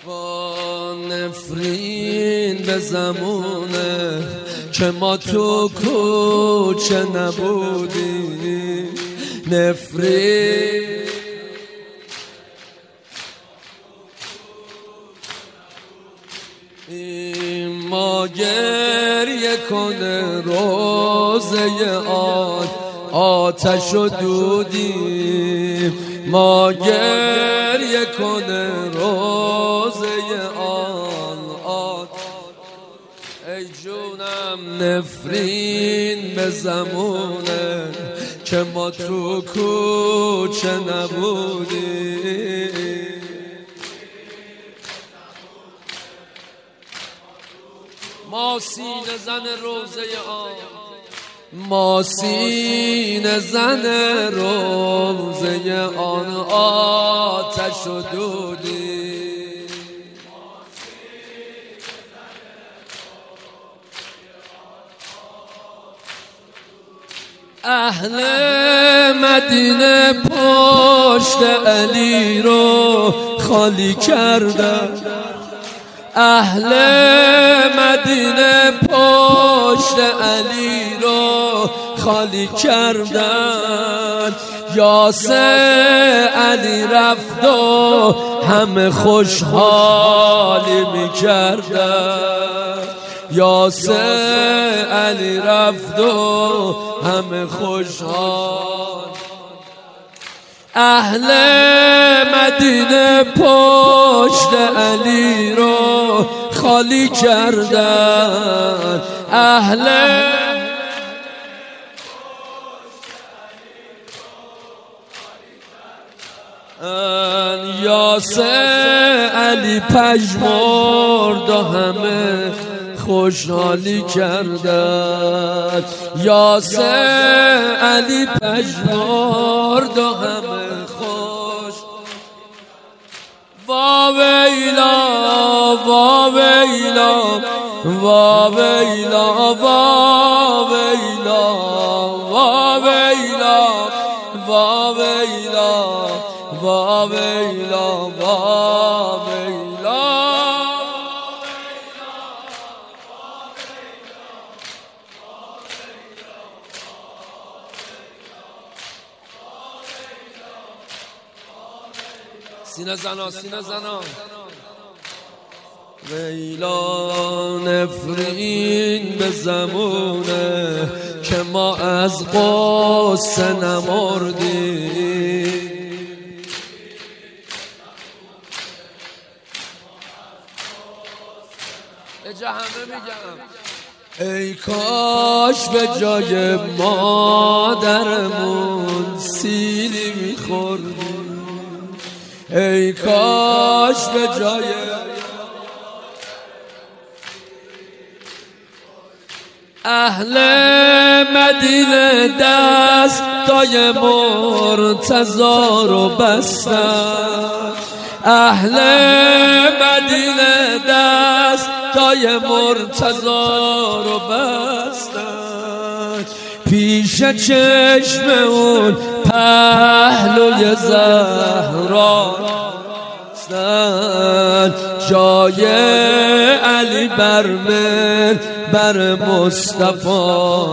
با نفرین به زمونه که ما تو کوچه نبودیم. نفرین ما گریه کنه روزه آتش و دودیم. ما گریه کنه روزه ای جونم نفرین به زمونه که ما تو کوچه نبودیم. ما سینه زن روزه ما سینه زن روزه آن آتش و دودی. اهل مدینه پشت علی رو خالی کردن. اهل مدینه پشت علی رو خالی کردن. یاسر علی رفت و همه خوشحالی میکردن. یاسر علی رفت و همه خوشحال. اهل مدینه پشت علی رو خالی کردن. اهل یاسر علی پژمرد و همه خوشحالی کردن. یاسر علی پژمرد و همه خوش. وا ویلا وا ویلا وا ویلا وا ویلا وا ویلا وا ویلا وا ویلا وا ویلا. سینه زنا سینه زنا. ویلا نفرین به زمونه که ما از غصه نمردیم. اجا همه میگم ای کاش به جای مادرمون سیلی میخوردیم. ای کاش به جای اهل مدینه دستای مرتضی رو بستن. اهل مدینه دستای مرتضی رو بستن. پیش چشم اون پهلوی زهرا جای علی بر مصطفی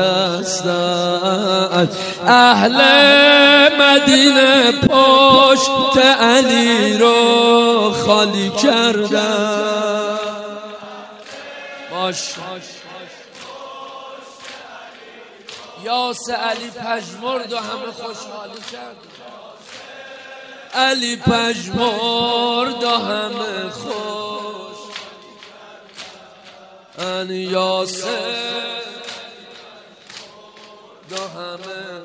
نشستن. اهل مدینه پشت علی رو خالی کردن. یاسر علی پژمرد و همه خوشحالی کرد. علی پژمرد و همه خوش. ان یاسر و همه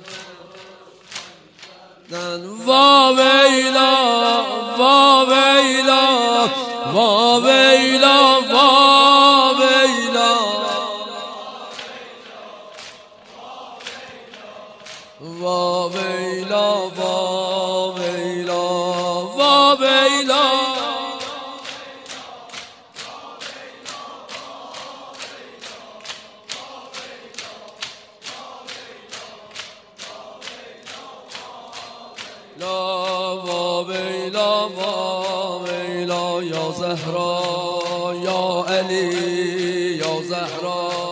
وا ویلا وا ویلا وا ویلا وا ویلا وا ویلا وا ویلا وا ویلا. لا وا ویلا وا ویلا یا زهرا یا علی یا زهرا